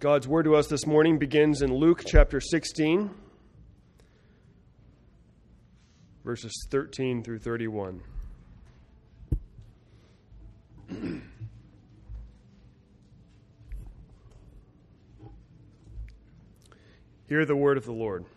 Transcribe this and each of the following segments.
God's word to us this morning begins in Luke chapter 16, verses 13 through 31. Hear the word of the Lord.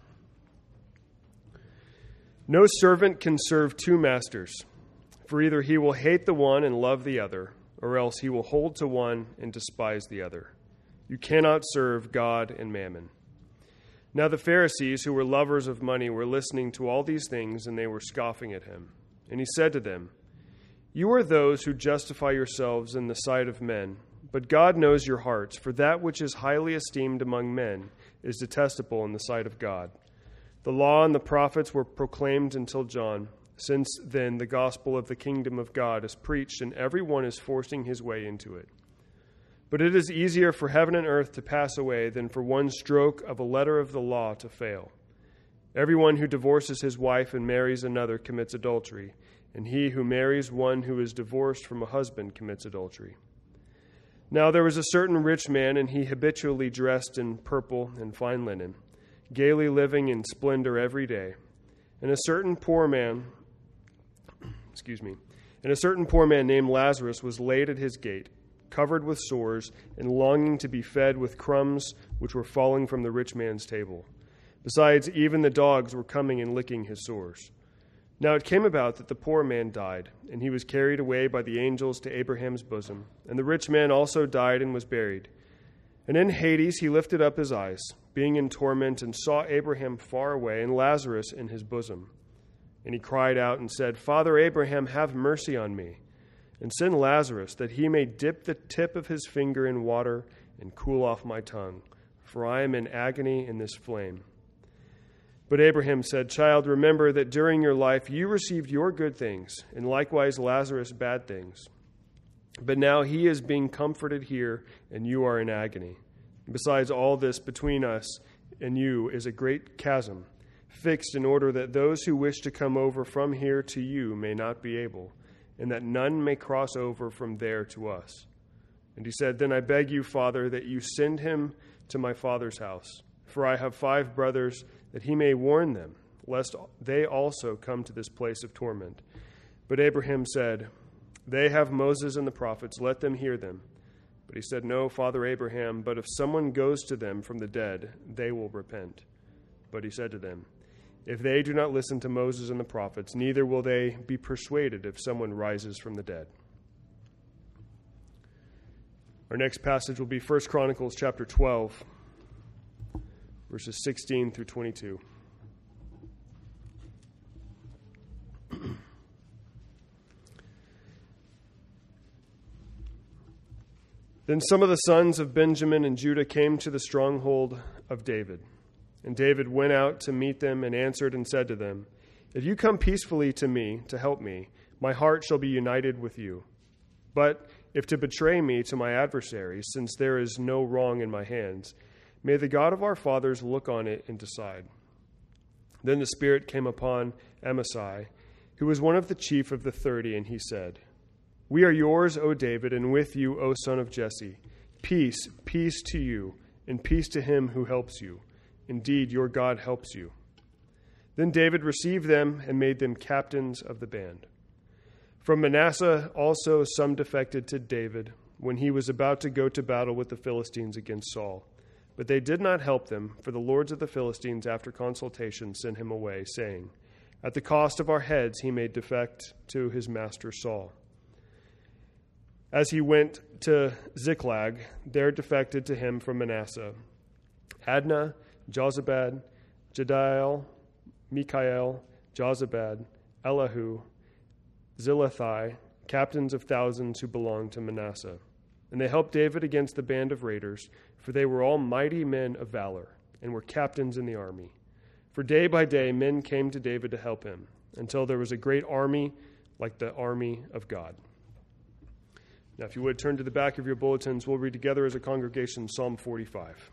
No servant can serve two masters, for either he will hate the one and love the other, or else he will hold to one and despise the other. You cannot serve God and mammon. Now the Pharisees, who were lovers of money, were listening to all these things, and they were scoffing at him. And he said to them, You are those who justify yourselves in the sight of men, but God knows your hearts, for that which is highly esteemed among men is detestable in the sight of God. The law and the prophets were proclaimed until John. Since then the gospel of the kingdom of God is preached, and everyone is forcing his way into it. But it is easier for heaven and earth to pass away than for one stroke of a letter of the law to fail. Everyone who divorces his wife and marries another commits adultery, and he who marries one who is divorced from a husband commits adultery. Now there was a certain rich man, and he habitually dressed in purple and fine linen, gaily living in splendor every day. And a certain poor man named Lazarus was laid at his gate, covered with sores, and longing to be fed with crumbs which were falling from the rich man's table. Besides, even the dogs were coming and licking his sores. Now it came about that the poor man died, and he was carried away by the angels to Abraham's bosom. And the rich man also died and was buried. And in Hades he lifted up his eyes, being in torment, and saw Abraham far away and Lazarus in his bosom. And he cried out and said, Father Abraham, have mercy on me, and send Lazarus, that he may dip the tip of his finger in water and cool off my tongue, for I am in agony in this flame. But Abraham said, Child, remember that during your life you received your good things, and likewise Lazarus bad things. But now he is being comforted here, and you are in agony. Besides all this, between us and you is a great chasm, fixed in order that those who wish to come over from here to you may not be able, and that none may cross over from there to us. And he said, Then I beg you, Father, that you send him to my father's house, for I have 5 brothers, that he may warn them, lest they also come to this place of torment. But Abraham said, They have Moses and the prophets, let them hear them. But he said, No, Father Abraham, but if someone goes to them from the dead, they will repent. But he said to them, If they do not listen to Moses and the prophets, neither will they be persuaded if someone rises from the dead. Our next passage will be 1 Chronicles chapter 12, verses 16 through 22. Then some of the sons of Benjamin and Judah came to the stronghold of David. And David went out to meet them and answered and said to them, If you come peacefully to me to help me, my heart shall be united with you. But if to betray me to my adversaries, since there is no wrong in my hands, may the God of our fathers look on it and decide. Then the Spirit came upon Amasai, who was one of the chief of the 30, and he said, We are yours, O David, and with you, O son of Jesse. Peace, peace to you, and peace to him who helps you. Indeed, your God helps you. Then David received them and made them captains of the band. From Manasseh also some defected to David when he was about to go to battle with the Philistines against Saul. But they did not help them, for the lords of the Philistines, after consultation, sent him away, saying, At the cost of our heads he made defect to his master Saul. As he went to Ziklag, there defected to him from Manasseh Adnah, Jozabad, Jediel, Mikael, Jozabad, Elihu, Zilethai, captains of thousands who belonged to Manasseh. And they helped David against the band of raiders, for they were all mighty men of valor, and were captains in the army. For day by day men came to David to help him, until there was a great army like the army of God. Now, if you would turn to the back of your bulletins, we'll read together as a congregation Psalm 45.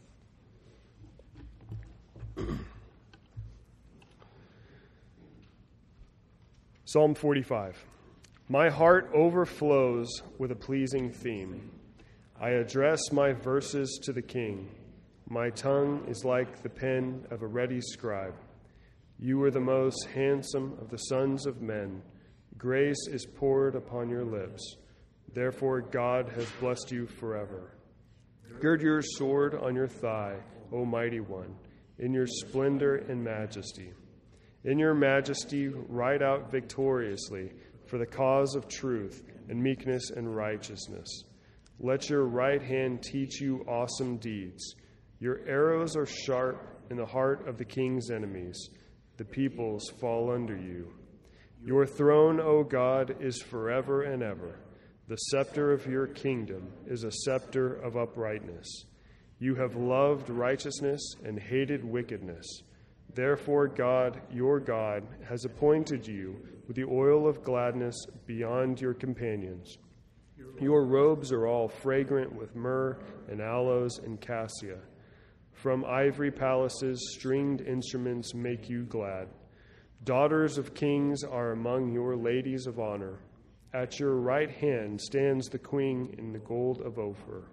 Psalm 45. My heart overflows with a pleasing theme. I address my verses to the king. My tongue is like the pen of a ready scribe. You are the most handsome of the sons of men. Grace is poured upon your lips. Therefore God has blessed you forever. Gird your sword on your thigh, O mighty one, in your splendor and majesty. In your majesty ride out victoriously for the cause of truth and meekness and righteousness. Let your right hand teach you awesome deeds. Your arrows are sharp in the heart of the king's enemies. The peoples fall under you. Your throne, O God, is forever and ever. The scepter of your kingdom is a scepter of uprightness. You have loved righteousness and hated wickedness. Therefore God, your God, has appointed you with the oil of gladness beyond your companions. Your robes are all fragrant with myrrh and aloes and cassia. From ivory palaces, stringed instruments make you glad. Daughters of kings are among your ladies of honor. At your right hand stands the queen in the gold of Ophir.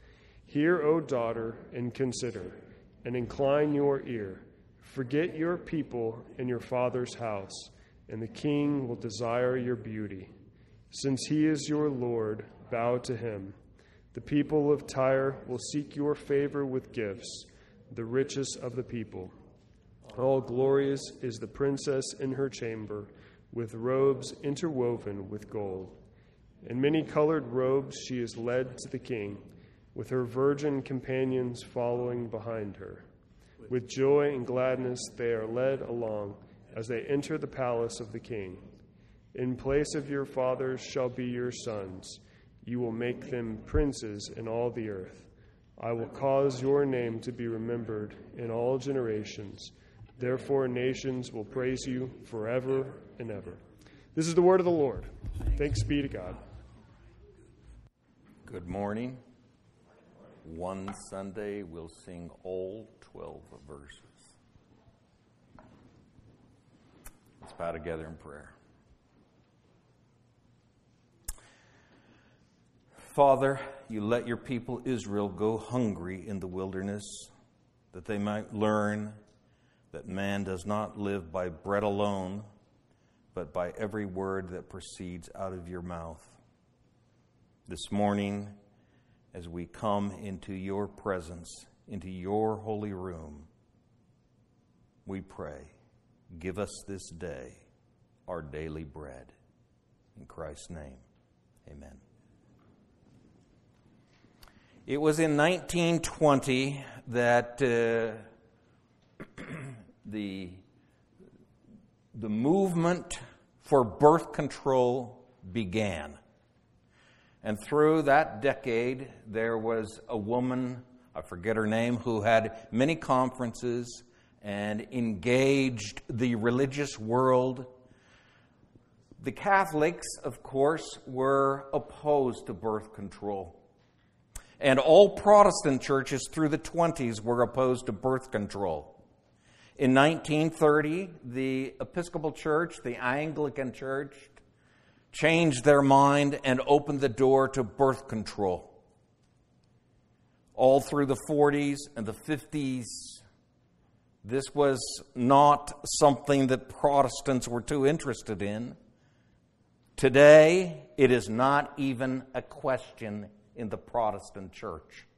Hear, O daughter, and consider, and incline your ear. Forget your people and your father's house, and the king will desire your beauty. Since he is your Lord, bow to him. The people of Tyre will seek your favor with gifts, the richest of the people. All glorious is the princess in her chamber, with robes interwoven with gold. In many-colored robes she is led to the king, with her virgin companions following behind her. With joy and gladness they are led along as they enter the palace of the king. In place of your fathers shall be your sons. You will make them princes in all the earth. I will cause your name to be remembered in all generations. Therefore nations will praise you forever and ever. This is the word of the Lord. Thanks be to God. Good morning. One Sunday we'll sing all 12 verses. Let's bow together in prayer. Father, you let your people Israel go hungry in the wilderness, that they might learn that man does not live by bread alone, but by every word that proceeds out of your mouth. This morning, as we come into your presence, into your holy room, we pray, give us this day our daily bread. In Christ's name, amen. It was in 1920 that the movement for birth control began. And through that decade, there was a woman, I forget her name, who had many conferences and engaged the religious world. The Catholics, of course, were opposed to birth control. And all Protestant churches through the 20s were opposed to birth control. In 1930, the Episcopal Church, the Anglican Church, changed their mind and opened the door to birth control. All through the 40s and the 50s, this was not something that Protestants were too interested in. Today, it is not even a question in the Protestant church.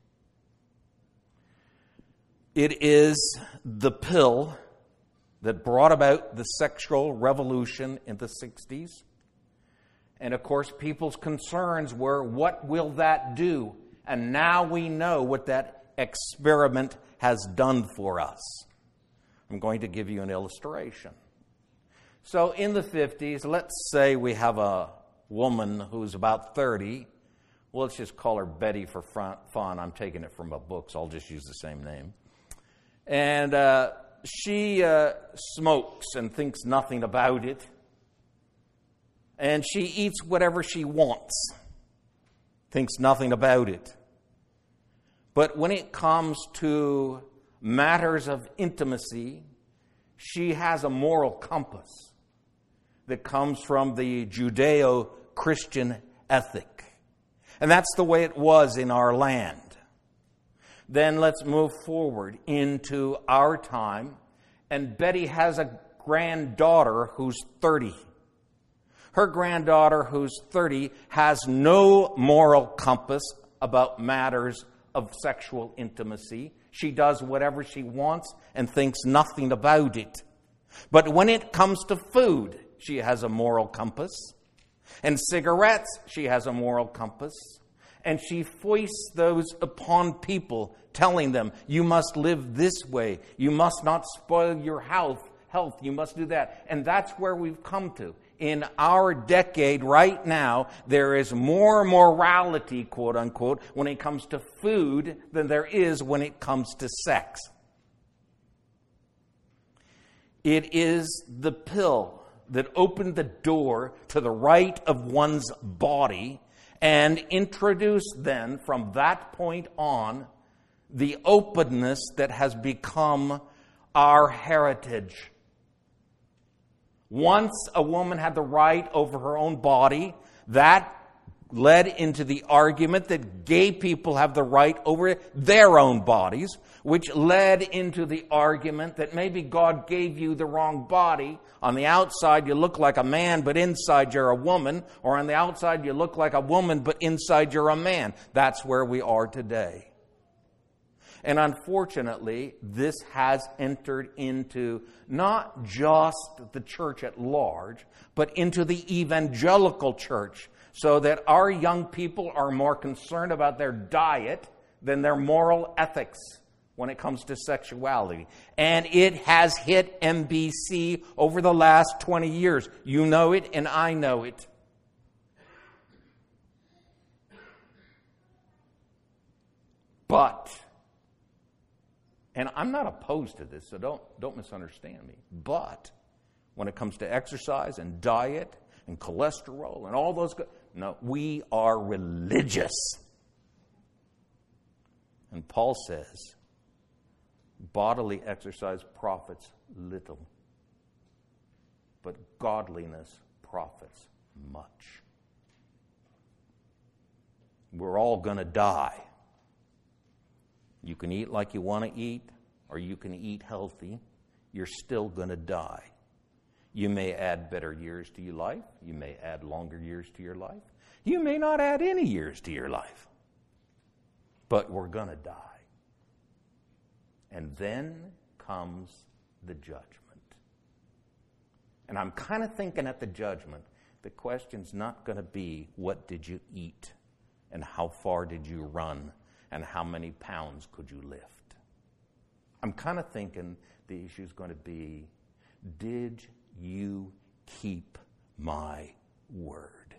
It is the pill that brought about the sexual revolution in the 60s. And of course, people's concerns were, what will that do? And now we know what that experiment has done for us. I'm going to give you an illustration. So in the 50s, let's say we have a woman who's about 30. Well, let's just call her Betty for fun. I'm taking it from a book, so I'll just use the same name. And she smokes and thinks nothing about it. And she eats whatever she wants, thinks nothing about it. But when it comes to matters of intimacy, she has a moral compass that comes from the Judeo-Christian ethic. And that's the way it was in our land. Then let's move forward into our time. And Betty has a granddaughter who's 30. Her granddaughter who's 30 has no moral compass about matters of sexual intimacy. She does whatever she wants and thinks nothing about it. But when it comes to food, she has a moral compass. And cigarettes, she has a moral compass. And she foists those upon people, telling them, you must live this way. You must not spoil your health. You must do that. And that's where we've come to. In our decade right now, there is more morality, quote unquote, when it comes to food than there is when it comes to sex. It is the pill that opened the door to the right of one's body and introduced then, from that point on, the openness that has become our heritage. Once a woman had the right over her own body, that led into the argument that gay people have the right over their own bodies, which led into the argument that maybe God gave you the wrong body. On the outside you look like a man, but inside you're a woman. Or on the outside you look like a woman, but inside you're a man. That's where we are today. And unfortunately, this has entered into not just the church at large, but into the evangelical church, so that our young people are more concerned about their diet than their moral ethics when it comes to sexuality. And it has hit NBC over the last 20 years. You know it, and I know it. But, and I'm not opposed to this, so don't misunderstand me. But when it comes to exercise and diet and cholesterol and all those, no, we are religious. And Paul says, bodily exercise profits little, but godliness profits much. We're all going to die. You can eat like you want to eat, or you can eat healthy. You're still going to die. You may add better years to your life. You may add longer years to your life. You may not add any years to your life. But we're going to die. And then comes the judgment. And I'm kind of thinking at the judgment, the question's not going to be, what did you eat? And how far did you run? And how many pounds could you lift? I'm kind of thinking the issue's going to be, did you keep my word?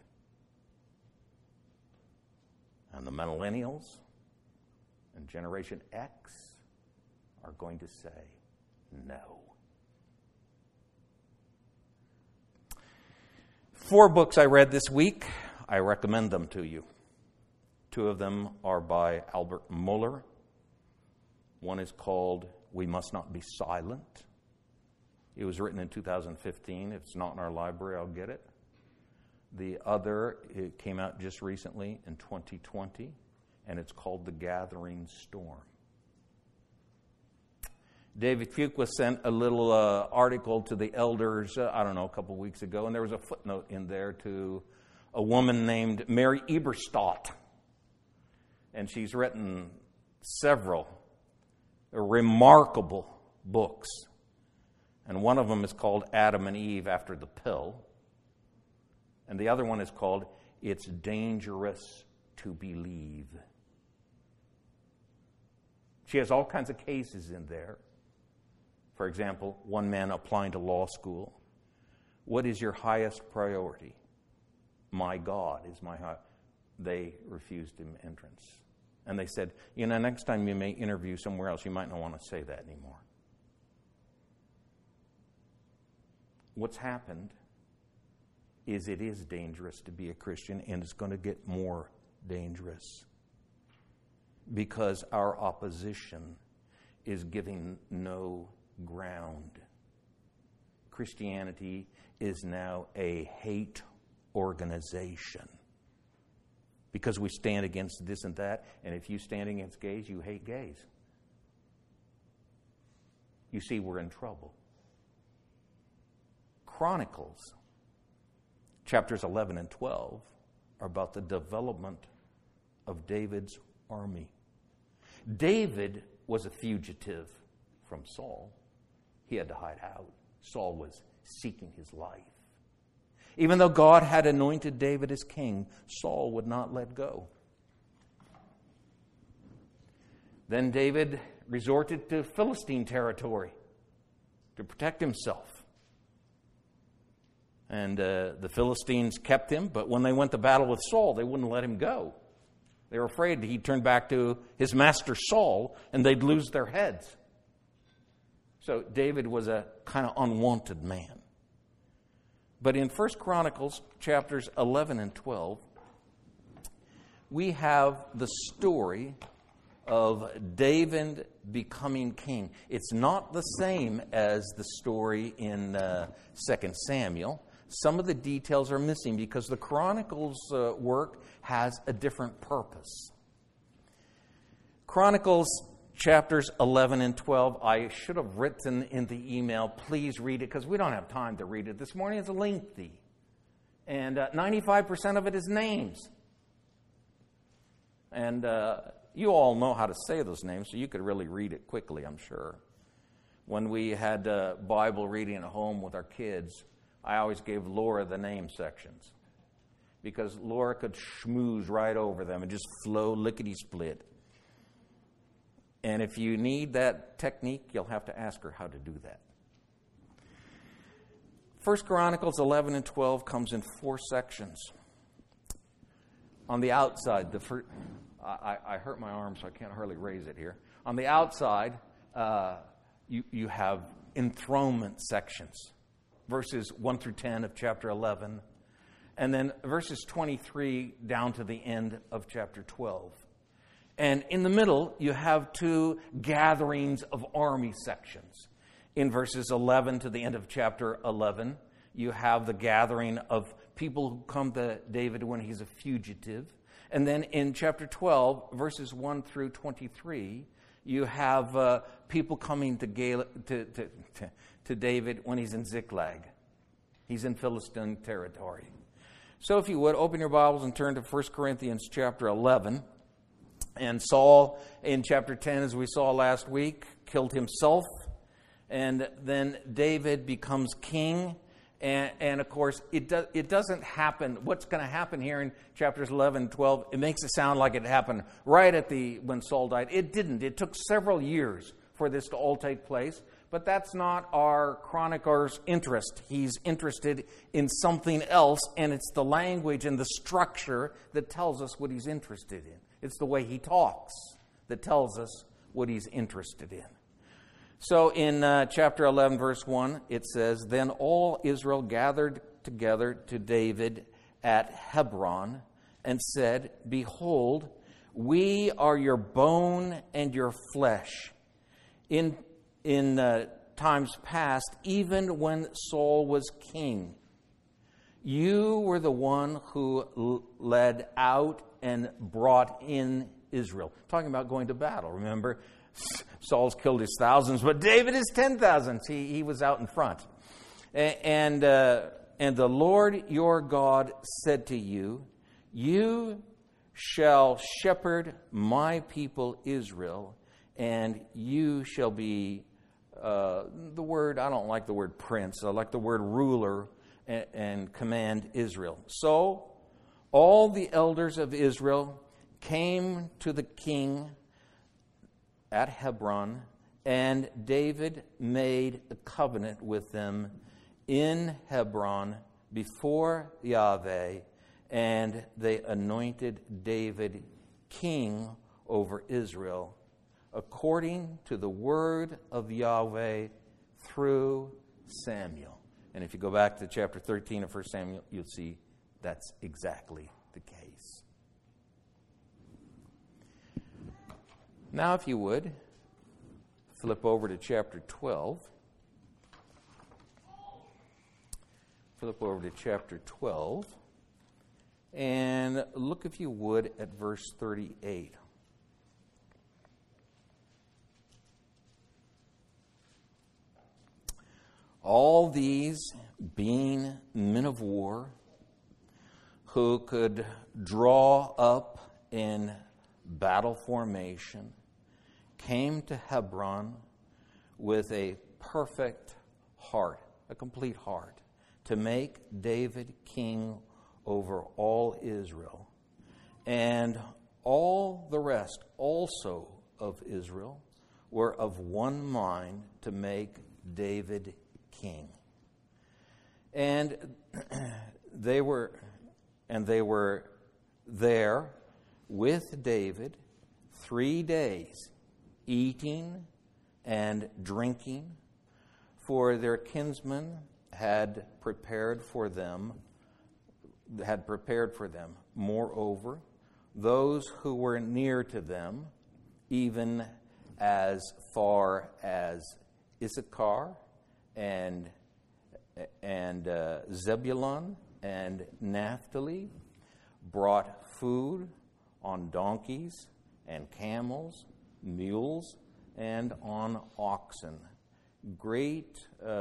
And the millennials and Generation X are going to say no. 4 books I read this week. I recommend them to you. 2 of them are by Albert Mohler. One is called We Must Not Be Silent. It was written in 2015. If it's not in our library, I'll get it. The other, it came out just recently in 2020, and it's called The Gathering Storm. David Fuqua sent a little article to the elders, a couple weeks ago, and there was a footnote in there to a woman named Mary Eberstadt. And she's written several remarkable books. And one of them is called Adam and Eve After the Pill. And the other one is called It's Dangerous to Believe. She has all kinds of cases in there. For example, one man applying to law school. What is your highest priority? My God is my high. They refused him entrance. And they said, next time you may interview somewhere else, you might not want to say that anymore. What's happened is it is dangerous to be a Christian, and it's going to get more dangerous because our opposition is giving no ground. Christianity is now a hate organization. because we stand against this and that. And if you stand against gays, you hate gays. You see, we're in trouble. Chronicles, chapters 11 and 12, are about the development of David's army. David was a fugitive from Saul. He had to hide out. Saul was seeking his life. Even though God had anointed David as king, Saul would not let go. Then David resorted to Philistine territory to protect himself. And the Philistines kept him, but when they went to battle with Saul, they wouldn't let him go. They were afraid he'd turn back to his master Saul, and they'd lose their heads. So David was a kind of unwanted man. But in 1 Chronicles chapters 11 and 12, we have the story of David becoming king. It's not the same as the story in 2 Samuel. Some of the details are missing because the Chronicles work has a different purpose. Chronicles chapters 11 and 12, I should have written in the email, please read it, because we don't have time to read it this morning. It's lengthy. And 95% of it is names. And you all know how to say those names, so you could really read it quickly, I'm sure. When we had Bible reading at home with our kids, I always gave Laura the name sections because Laura could schmooze right over them and just flow lickety-split. And if you need that technique, you'll have to ask her how to do that. 1 Chronicles 11 and 12 comes in 4 sections. On the outside, I hurt my arm, so I can't hardly raise it here. On the outside, you have enthronement sections. Verses 1 through 10 of chapter 11, and then verses 23 down to the end of chapter 12. And in the middle, you have 2 gatherings of army sections. In verses 11 to the end of chapter 11, you have the gathering of people who come to David when he's a fugitive. And then in chapter 12, verses 1 through 23, you have people coming to David when he's in Ziklag. He's in Philistine territory. So if you would, open your Bibles and turn to 1 Corinthians chapter 11. And Saul, in chapter 10, as we saw last week, killed himself. And then David becomes king. And of course, it doesn't happen. What's going to happen here in chapters 11 and 12, it makes it sound like it happened right when Saul died. It didn't. It took several years for this to all take place. But that's not our chronicler's interest. He's interested in something else, and it's the language and the structure that tells us what he's interested in. It's the way he talks that tells us what he's interested in. So in chapter 11, verse 1, it says, Then all Israel gathered together to David at Hebron and said, Behold, we are your bone and your flesh. In times past, even when Saul was king, you were the one who led out and brought in Israel. Talking about going to battle. Remember, Saul's killed his thousands, but David is 10,000. He was out in front. And the Lord your God said to you, You shall shepherd my people Israel, and you shall be I don't like the word prince, I like the word ruler, and command Israel. So all the elders of Israel came to the king at Hebron, and David made a covenant with them in Hebron before Yahweh, and they anointed David king over Israel, according to the word of Yahweh through Samuel. And if you go back to chapter 13 of 1 Samuel, you'll see that's exactly the case. Now, if you would, flip over to chapter 12. Flip over to chapter 12. And look, if you would, at verse 38. All these being men of war who could draw up in battle formation came to Hebron with a perfect heart, a complete heart, to make David king over all Israel. And all the rest also of Israel were of one mind to make David king. And they were there with David 3 days, eating and drinking, for their kinsmen had prepared for them. Moreover, those who were near to them, even as far as Issachar and Zebulun and Naphtali, brought food on donkeys and camels, mules, and on oxen. Great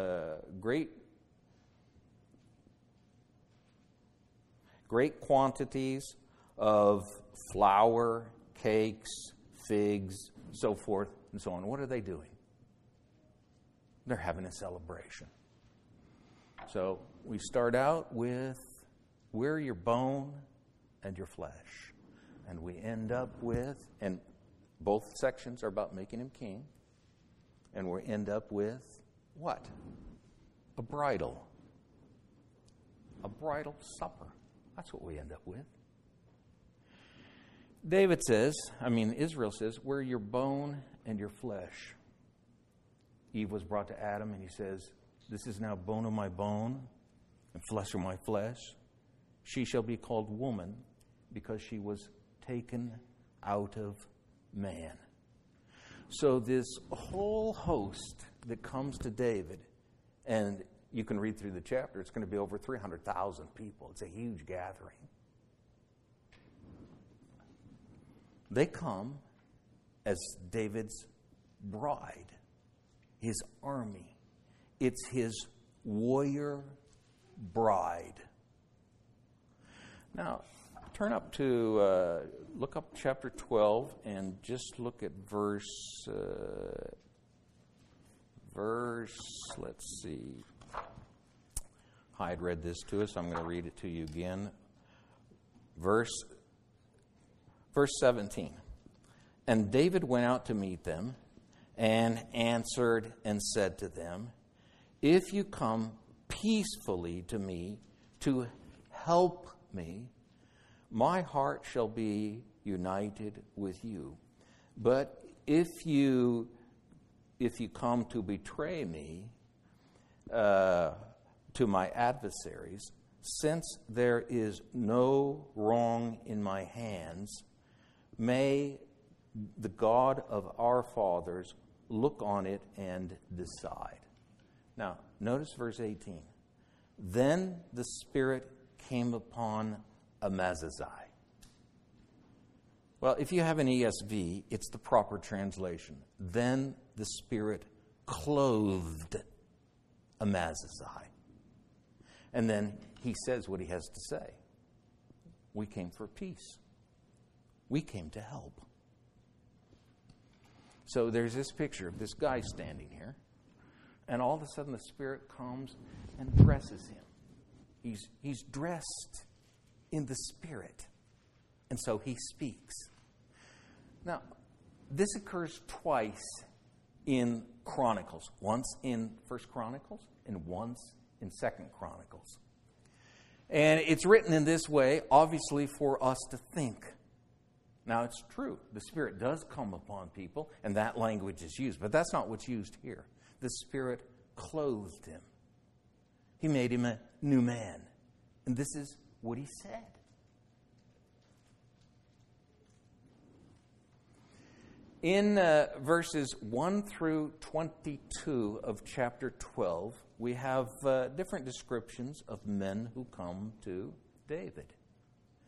quantities of flour, cakes, figs, so forth and so on. What are they doing? They're having a celebration. So we start out with, we're your bone and your flesh. And we end up with, and both sections are about making him king. And we end up with what? A bridal. A bridal supper. That's what we end up with. Israel says, we're your bone and your flesh. Eve was brought to Adam and he says, this is now bone of my bone and flesh of my flesh. She shall be called woman because she was taken out of man. So this whole host that comes to David, and you can read through the chapter, it's going to be over 300,000 people. It's a huge gathering. They come as David's bride, his army. It's his warrior bride. Now, look up chapter 12 and just look at let's see. Hyde read this to us. I'm going to read it to you again. Verse 17. And David went out to meet them and answered and said to them, if you come peacefully to me to help me, my heart shall be united with you. But if you come to betray me to my adversaries, since there is no wrong in my hands, may the God of our fathers look on it and decide. Now, notice verse 18. Then the Spirit came upon Amaziah. Well, if you have an ESV, it's the proper translation. Then the Spirit clothed Amaziah. And then he says what he has to say. We came for peace. We came to help. So there's this picture of this guy standing here, and all of a sudden the Spirit comes and dresses him. He's dressed in the Spirit. And so he speaks. Now, this occurs twice in Chronicles. Once in 1 Chronicles and once in 2 Chronicles. And it's written in this way, obviously, for us to think. Now, it's true. The Spirit does come upon people, and that language is used. But that's not what's used here. The Spirit clothed him. He made him a new man. And this is what he said. In verses 1 through 22 of chapter 12, we have different descriptions of men who come to David.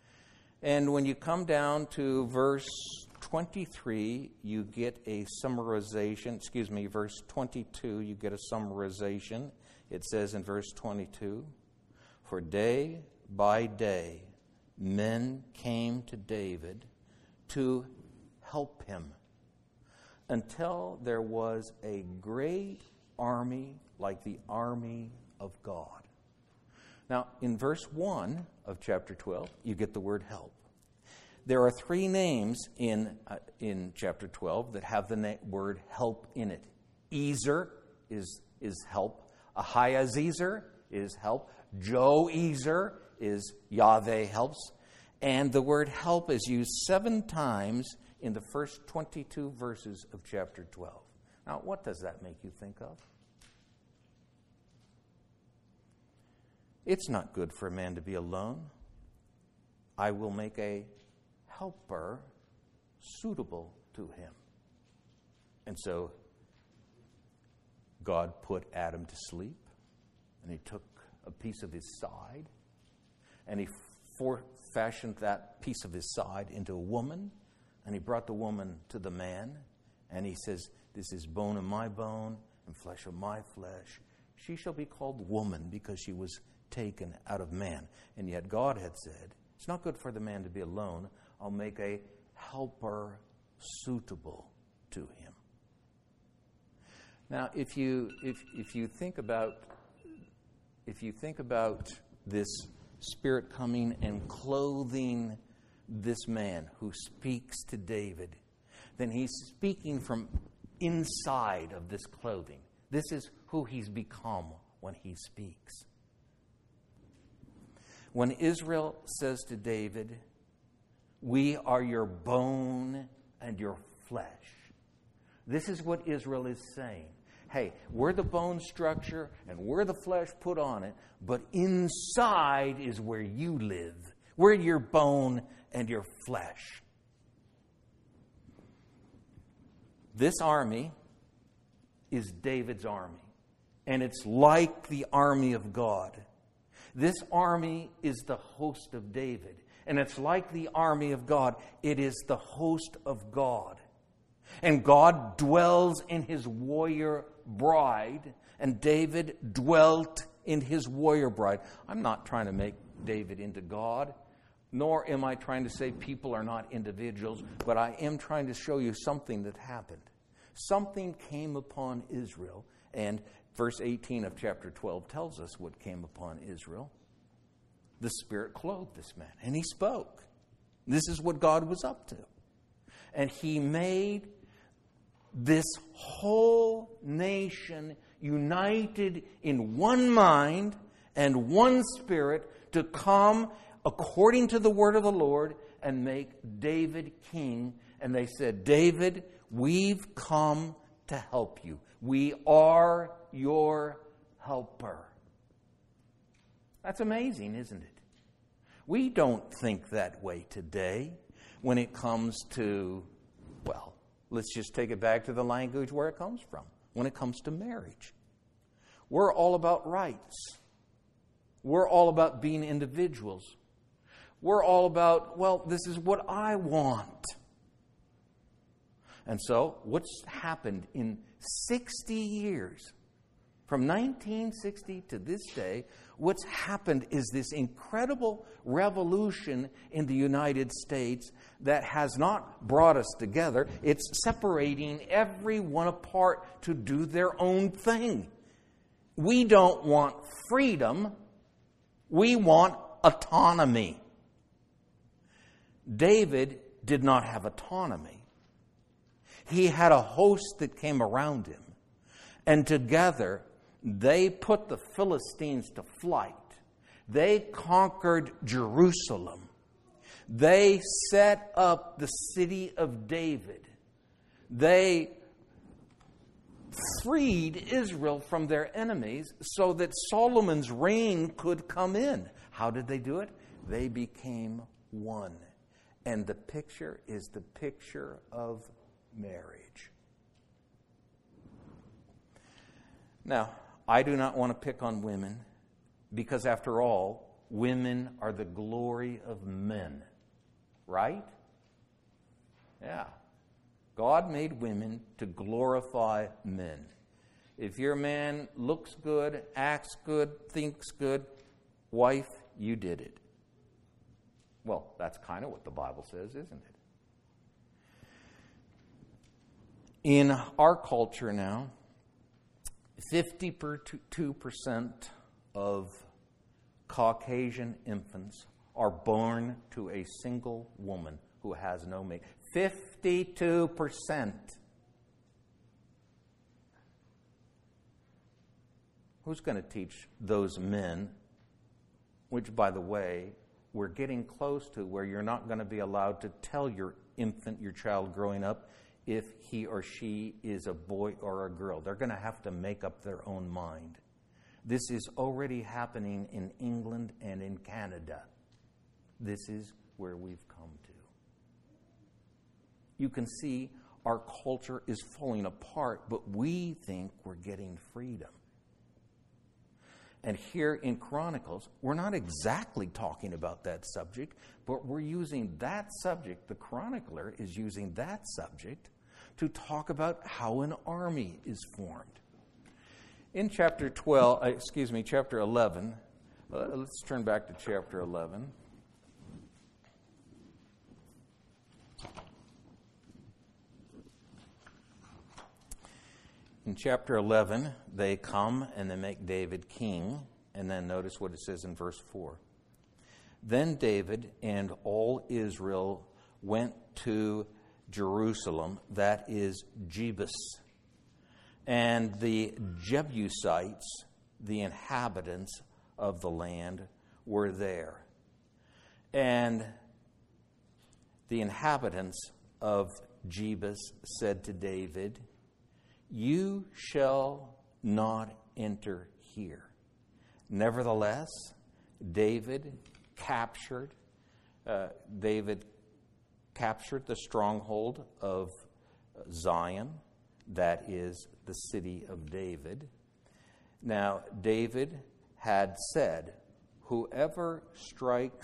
And when you come down to verse 23, you get a summarization. Verse 22, you get a summarization. It says in verse 22, "For day by day men came to David to help him, until there was a great army like the army of God." Now, in verse 1 of chapter 12, you get the word help. There are three names in chapter 12 that have the word help in it. Ezer is help. Ahiezer is help. Joezer is Yahweh helps. And the word help is used 7 times in the first 22 verses of chapter 12. Now, what does that make you think of? It's not good for a man to be alone. I will make a helper suitable to him. And so God put Adam to sleep, and he took a piece of his side, and he fashioned that piece of his side into a woman, and he brought the woman to the man, and he says, "This is bone of my bone and flesh of my flesh. She shall be called woman because she was taken out of man." And yet God had said, it's not good for the man to be alone. I'll make a helper suitable to him. Now, if you think about this Spirit coming and clothing this man who speaks to David, then he's speaking from inside of this clothing. This is who he's become when he speaks. When Israel says to David, "We are your bone and your flesh," this is what Israel is saying. Hey, we're the bone structure and we're the flesh put on it, but inside is where you live. We're your bone and your flesh. This army is David's army, and it's like the army of God. This army is the host of David, and it's like the army of God. It is the host of God. And God dwells in his warrior bride, and David dwelt in his warrior bride. I'm not trying to make David into God, nor am I trying to say people are not individuals, but I am trying to show you something that happened. Something came upon Israel, and verse 18 of chapter 12 tells us what came upon Israel. The Spirit clothed this man, and he spoke. This is what God was up to. And he made this whole nation united in one mind and one spirit to come according to the word of the Lord and make David king. And they said, "David, we've come to help you. We are your helper." That's amazing, isn't it? We don't think that way today when it comes to, well, let's just take it back to the language where it comes from. When it comes to marriage, we're all about rights. We're all about being individuals. We're all about, well, this is what I want. And so, what's happened in 60 years, from 1960 to this day, what's happened is this incredible revolution in the United States that has not brought us together. It's separating everyone apart to do their own thing. We don't want freedom. We want autonomy. David did not have autonomy. He had a host that came around him. And together, they put the Philistines to flight. They conquered Jerusalem. They set up the city of David. They freed Israel from their enemies so that Solomon's reign could come in. How did they do it? They became one. And the picture is the picture of marriage. Now, I do not want to pick on women because, after all, women are the glory of men. right? Yeah. God made women to glorify men. If your man looks good, acts good, thinks good, wife, you did it. Well, that's kind of what the Bible says, isn't it? In our culture now, 52% of Caucasian infants are born to a single woman who has no mate. 52%. Who's going to teach those men, which, by the way, we're getting close to where you're not going to be allowed to tell your infant, your child growing up, if he or she is a boy or a girl. They're going to have to make up their own mind. This is already happening in England and in Canada. This is where we've come to. You can see our culture is falling apart, but we think we're getting freedom. And here in Chronicles, we're not exactly talking about that subject, but we're using that subject, the chronicler is using that subject to talk about how an army is formed. In chapter 11, let's turn back to chapter 11. In chapter 11, they come and they make David king. And then notice what it says in verse 4. Then David and all Israel went to Jerusalem, that is Jebus. And the Jebusites, the inhabitants of the land, were there. And the inhabitants of Jebus said to David, "You shall not enter here." Nevertheless, David captured the stronghold of Zion, that is the city of David. Now, David had said, whoever strikes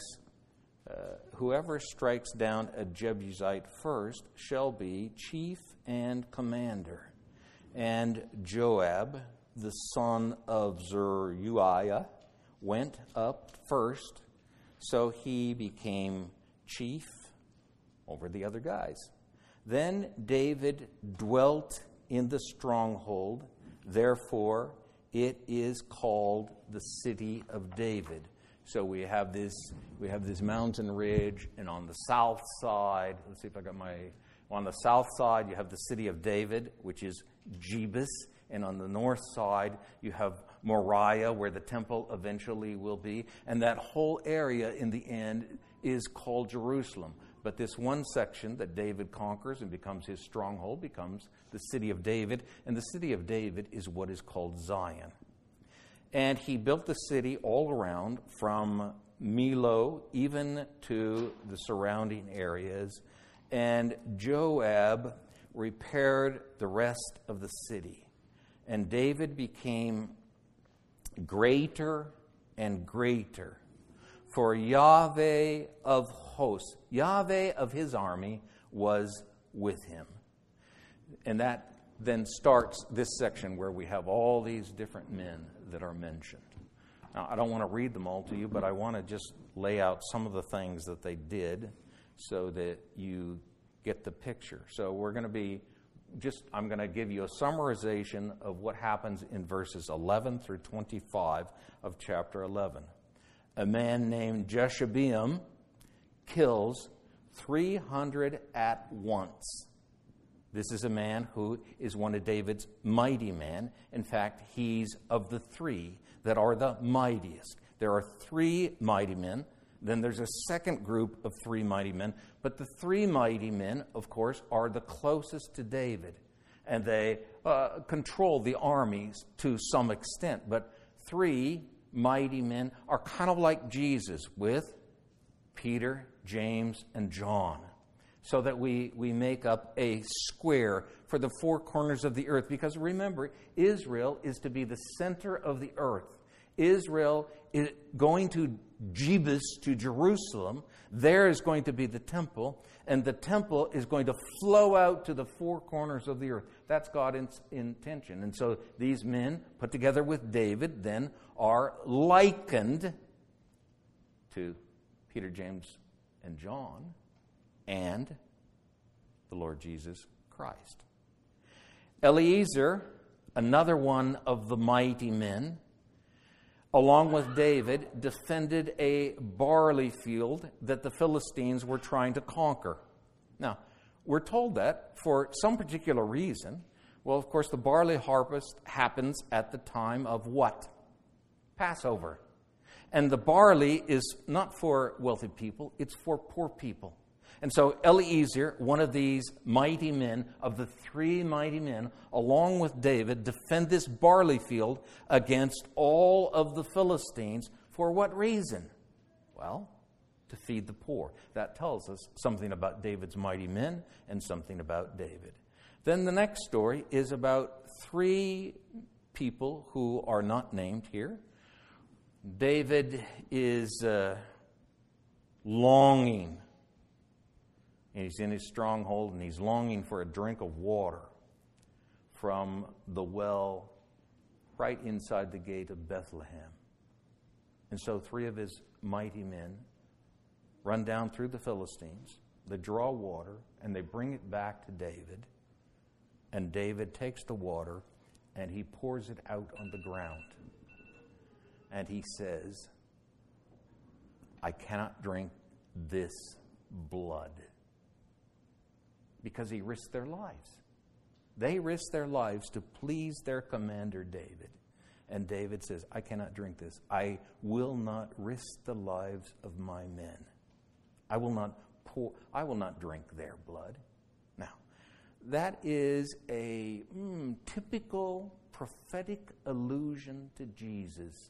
down a Jebusite first shall be chief and commander. And Joab, the son of Zeruiah, went up first, so he became chief over the other guys. Then David dwelt in the stronghold, therefore it is called the city of David. So we have this mountain ridge, and on the south side, let's see if I got on the south side you have the city of David, which is Jebus, and on the north side you have Moriah, where the temple eventually will be, and that whole area in the end is called Jerusalem. But this one section that David conquers and becomes his stronghold becomes the city of David, and the city of David is what is called Zion. And he built the city all around, from Millo even to the surrounding areas, and Joab repaired the rest of the city. And David became greater and greater, for Yahweh of hosts, Yahweh of his army, was with him. And that then starts this section where we have all these different men that are mentioned. Now, I don't want to read them all to you, but I want to just lay out some of the things that they did so that you get the picture. So I'm going to give you a summarization of what happens in verses 11 through 25 of chapter 11. A man named Jeshobeam kills 300 at once. This is a man who is one of David's mighty men. In fact, he's of the three that are the mightiest. There are 3 mighty men. Then there's a second group of 3 mighty men. But the 3 mighty men, of course, are the closest to David. And they control the armies to some extent. But 3 mighty men are kind of like Jesus with Peter, James, and John. So that we make up a square for the 4 corners of the earth. Because remember, Israel is to be the center of the earth. Israel is going to Jebus, to Jerusalem. There is going to be the temple, and the temple is going to flow out to the four corners of the earth. That's God's intention. And so these men, put together with David, then are likened to Peter, James, and John, and the Lord Jesus Christ. Eliezer, another one of the mighty men, along with David, defended a barley field that the Philistines were trying to conquer. Now, we're told that for some particular reason. Well, of course, the barley harvest happens at the time of what? Passover. And the barley is not for wealthy people, it's for poor people. And so Eliezer, one of these mighty men, of the three mighty men, along with David, defend this barley field against all of the Philistines. For what reason? Well, to feed the poor. That tells us something about David's mighty men and something about David. Then the next story is about three people who are not named here. David is longing. And he's in his stronghold, and he's longing for a drink of water from the well right inside the gate of Bethlehem. And so three of his mighty men run down through the Philistines. They draw water, and they bring it back to David. And David takes the water, and he pours it out on the ground. And he says, I cannot drink this blood. Because he risked their lives. They risked their lives to please their commander, David. And David says, I cannot drink this. I will not risk the lives of my men. I will not drink their blood. Now, that is a typical prophetic allusion to Jesus.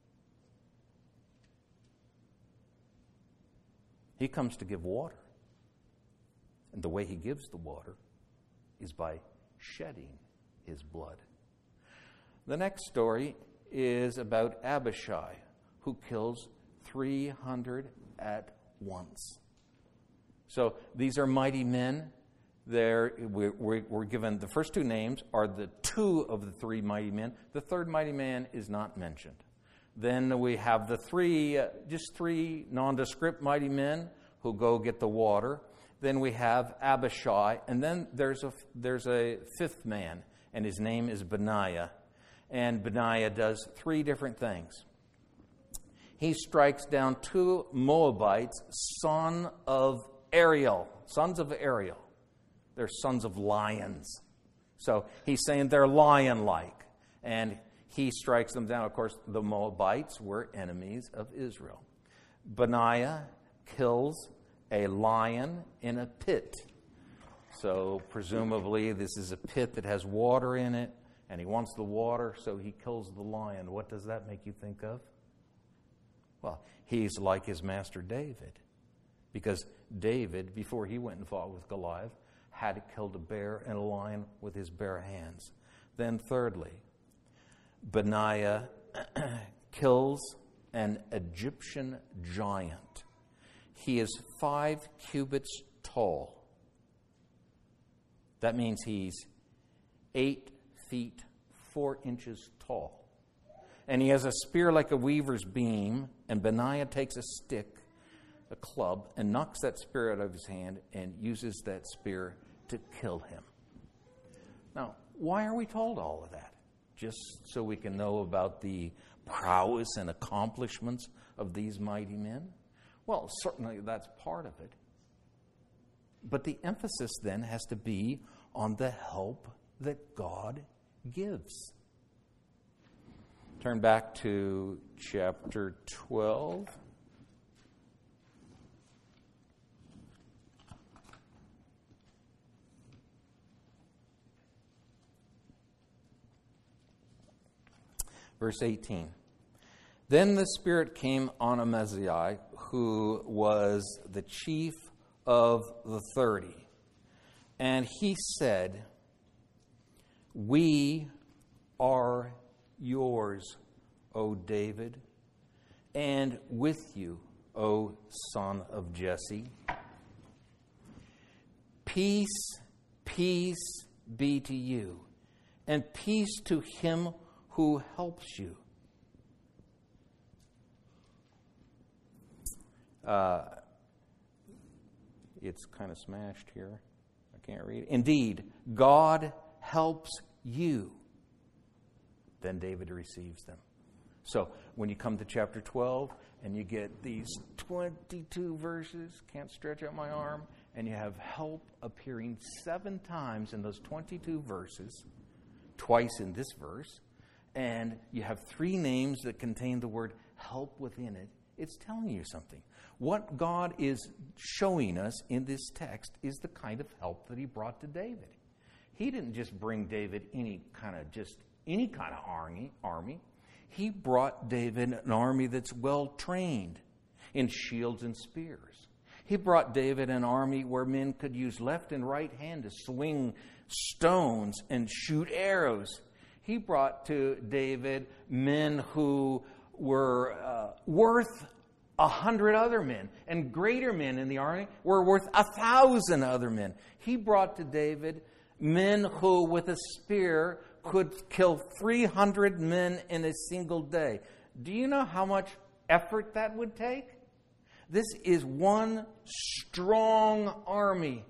He comes to give water. And the way he gives the water is by shedding his blood. The next story is about Abishai, who kills 300 at once. So these are mighty men. We're given the first two names are the two of the three mighty men. The third mighty man is not mentioned. Then we have the just three nondescript mighty men who go get the water. Then we have Abishai, and then there's a fifth man, and his name is Benaiah. And Benaiah does three different things. He strikes down two Moabites, sons of Ariel. They're sons of lions. So he's saying they're lion-like. And he strikes them down. Of course, the Moabites were enemies of Israel. Benaiah kills a lion in a pit. So presumably this is a pit that has water in it, and he wants the water, so he kills the lion. What does that make you think of? Well, he's like his master David, because David, before he went and fought with Goliath, had killed a bear and a lion with his bare hands. Then thirdly, Benaiah kills an Egyptian giant. He is 5 cubits tall. That means he's 8 feet 4 inches tall. And he has a spear like a weaver's beam, and Benaiah takes a stick, a club, and knocks that spear out of his hand and uses that spear to kill him. Now, why are we told all of that? Just so we can know about the prowess and accomplishments of these mighty men? Well, certainly that's part of it. But the emphasis then has to be on the help that God gives. Turn back to chapter 12. Verse 18. Then the Spirit came on Amaziah, who was the chief of the 30. And he said, "We are yours, O David, and with you, O son of Jesse. Peace, peace be to you, and peace to him who helps you. It's kind of smashed here. I can't read it. Indeed, God helps you. Then David receives them. So when you come to chapter 12 and you get these 22 verses, can't stretch out my arm, and you have help appearing 7 times in those 22 verses, twice in this verse, and you have 3 names that contain the word help within it, it's telling you something. What God is showing us in this text is the kind of help that he brought to David. He didn't just bring David any kind of army. He brought David an army that's well trained in shields and spears. He brought David an army where men could use left and right hand to swing stones and shoot arrows. He brought to David men who were worth 100 other men, and greater men in the army were worth 1,000 other men. He brought to David men who, with a spear, could kill 300 men in a single day. Do you know how much effort that would take? This is one strong army.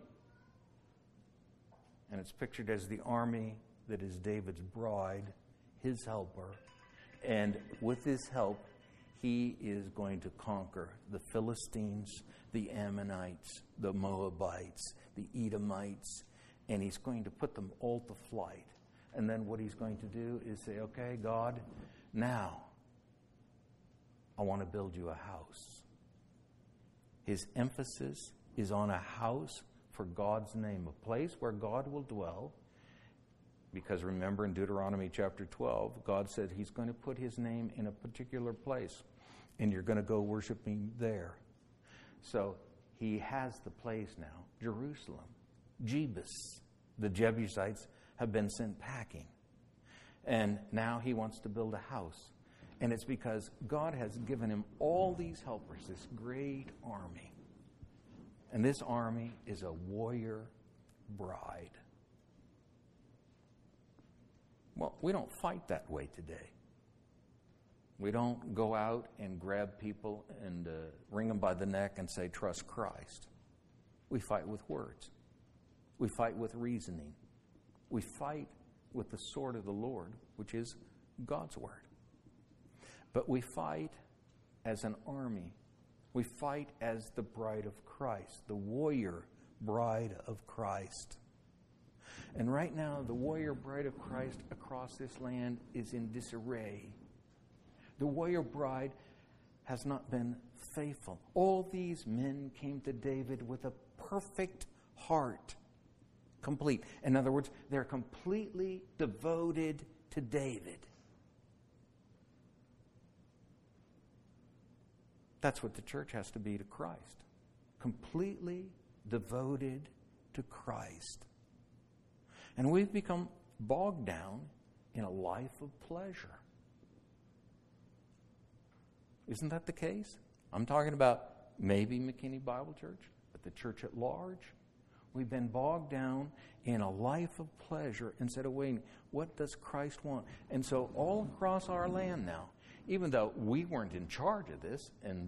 And it's pictured as the army that is David's bride, his helper. And with his help, he is going to conquer the Philistines, the Ammonites, the Moabites, the Edomites, and he's going to put them all to flight. And then what he's going to do is say, okay, God, now I want to build you a house. His emphasis is on a house for God's name, a place where God will dwell. Because remember in Deuteronomy chapter 12, God said he's going to put his name in a particular place, and you're going to go worship me there. So he has the place now, Jerusalem. Jebus, the Jebusites, have been sent packing. And now he wants to build a house. And it's because God has given him all these helpers, this great army. And this army is a warrior bride. Well, we don't fight that way today. We don't go out and grab people and wring them by the neck and say, trust Christ. We fight with words. We fight with reasoning. We fight with the sword of the Lord, which is God's word. But we fight as an army. We fight as the bride of Christ, the warrior bride of Christ. And right now, the warrior bride of Christ across this land is in disarray. The warrior bride has not been faithful. All these men came to David with a perfect heart. Complete. In other words, they're completely devoted to David. That's what the church has to be to Christ. Completely devoted to Christ. And we've become bogged down in a life of pleasure. Isn't that the case? I'm talking about maybe McKinney Bible Church, but the church at large. We've been bogged down in a life of pleasure instead of waiting. What does Christ want? And so all across our land now, even though we weren't in charge of this and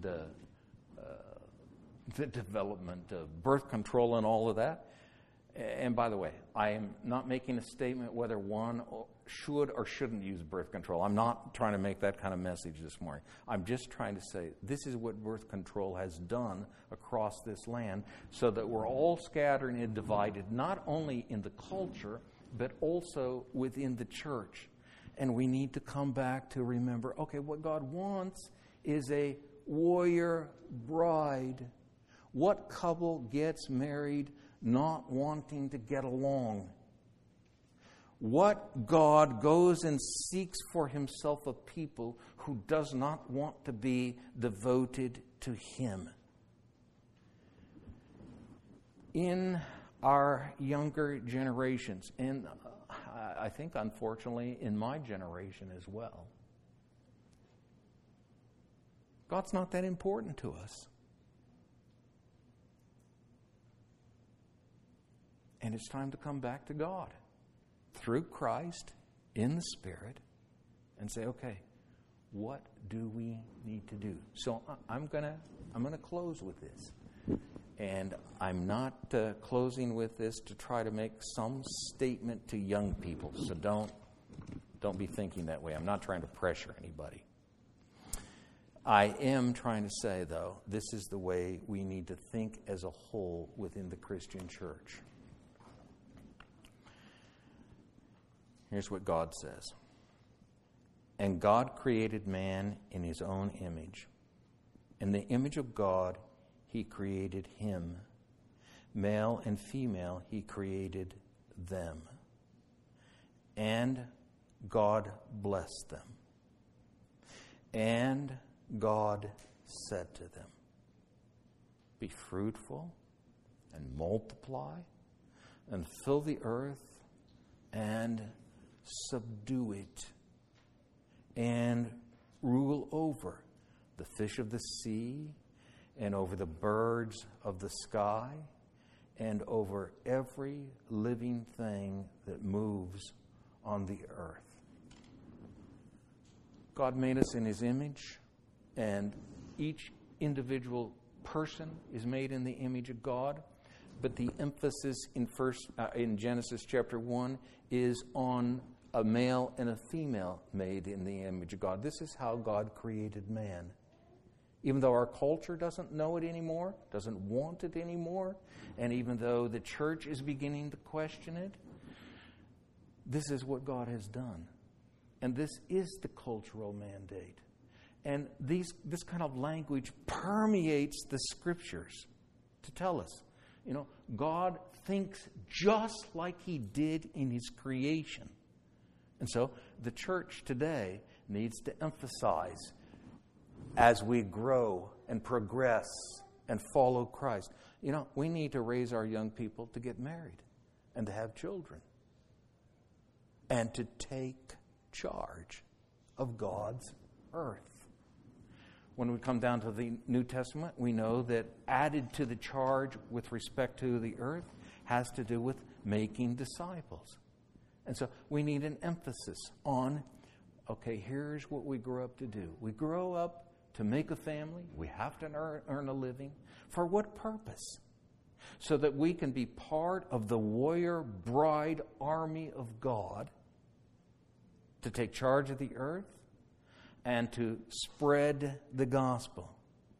the development of birth control and all of that, and by the way, I am not making a statement whether one should or shouldn't use birth control. I'm not trying to make that kind of message this morning. I'm just trying to say this is what birth control has done across this land so that we're all scattered and divided, not only in the culture, but also within the church. And we need to come back to remember, okay, what God wants is a warrior bride. What couple gets married not wanting to get along? What God goes and seeks for himself a people who does not want to be devoted to him? In our younger generations, and I think unfortunately in my generation as well, God's not that important to us. And it's time to come back to God through Christ in the Spirit and say, okay, what do we need to do? So I'm gonna close with this. And I'm not closing with this to try to make some statement to young people. So don't be thinking that way. I'm not trying to pressure anybody. I am trying to say, though, this is the way we need to think as a whole within the Christian church. Here's what God says. And God created man in his own image. In the image of God, he created him. Male and female, he created them. And God blessed them. And God said to them, be fruitful and multiply and fill the earth and subdue it and rule over the fish of the sea and over the birds of the sky and over every living thing that moves on the earth. God made us in his image, and each individual person is made in the image of God. But the emphasis in Genesis chapter 1 is on a male and a female made in the image of God. This is how God created man. Even though our culture doesn't know it anymore, doesn't want it anymore, and even though the church is beginning to question it, this is what God has done. And this is the cultural mandate. And this kind of language permeates the Scriptures to tell us, God thinks just like he did in his creation. And so the church today needs to emphasize, as we grow and progress and follow Christ, we need to raise our young people to get married and to have children and to take charge of God's earth. When we come down to the New Testament, we know that added to the charge with respect to the earth has to do with making disciples. And so we need an emphasis on, okay, here's what we grow up to do. We grow up to make a family. We have to earn a living. For what purpose? So that we can be part of the warrior bride army of God to take charge of the earth and to spread the gospel.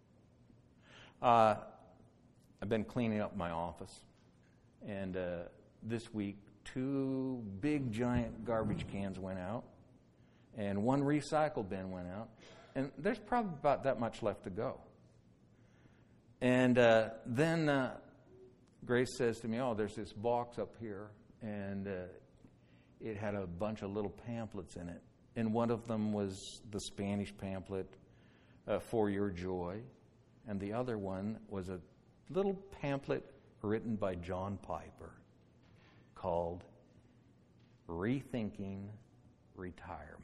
I've been cleaning up my office, and this week 2 big giant garbage cans went out, and 1 recycle bin went out, and there's probably about that much left to go. And then Grace says to me, there's this box up here, and it had a bunch of little pamphlets in it. And one of them was the Spanish pamphlet, For Your Joy. And the other one was a little pamphlet written by John Piper called Rethinking Retirement.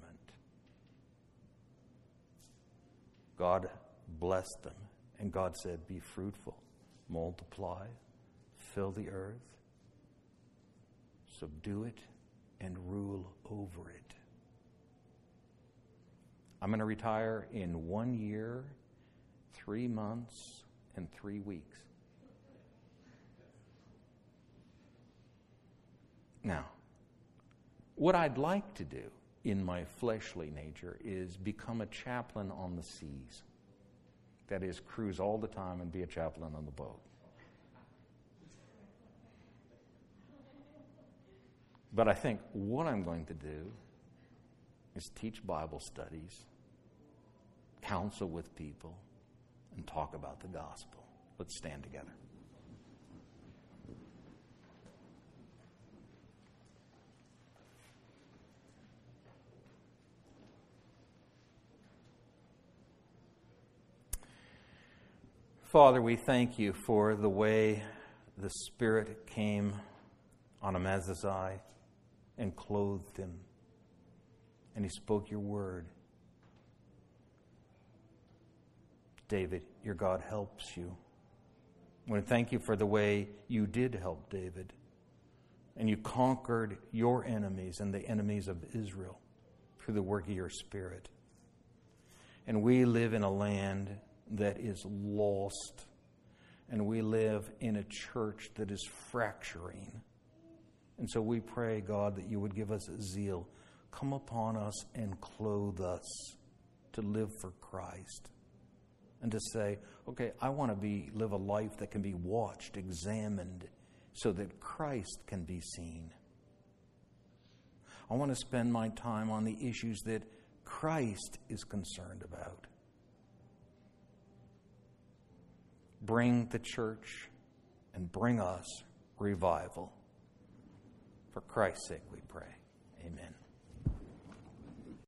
God blessed them. And God said, be fruitful, multiply, fill the earth, subdue it, and rule over it. I'm going to retire in 1 year, 3 months, and 3 weeks. Now, what I'd like to do in my fleshly nature is become a chaplain on the seas. That is, cruise all the time and be a chaplain on the boat. But I think what I'm going to do is teach Bible studies, counsel with people, and talk about the gospel. Let's stand together. Father, we thank you for the way the Spirit came on Amaziah and clothed him, and he spoke your word. David, your God helps you. I want to thank you for the way you did help David. And you conquered your enemies and the enemies of Israel through the work of your Spirit. And we live in a land that is lost. And we live in a church that is fracturing. And so we pray, God, that you would give us zeal. Come upon us and clothe us to live for Christ. And to say, okay, I want to live a life that can be watched, examined, so that Christ can be seen. I want to spend my time on the issues that Christ is concerned about. Bring the church and bring us revival. For Christ's sake we pray. Amen.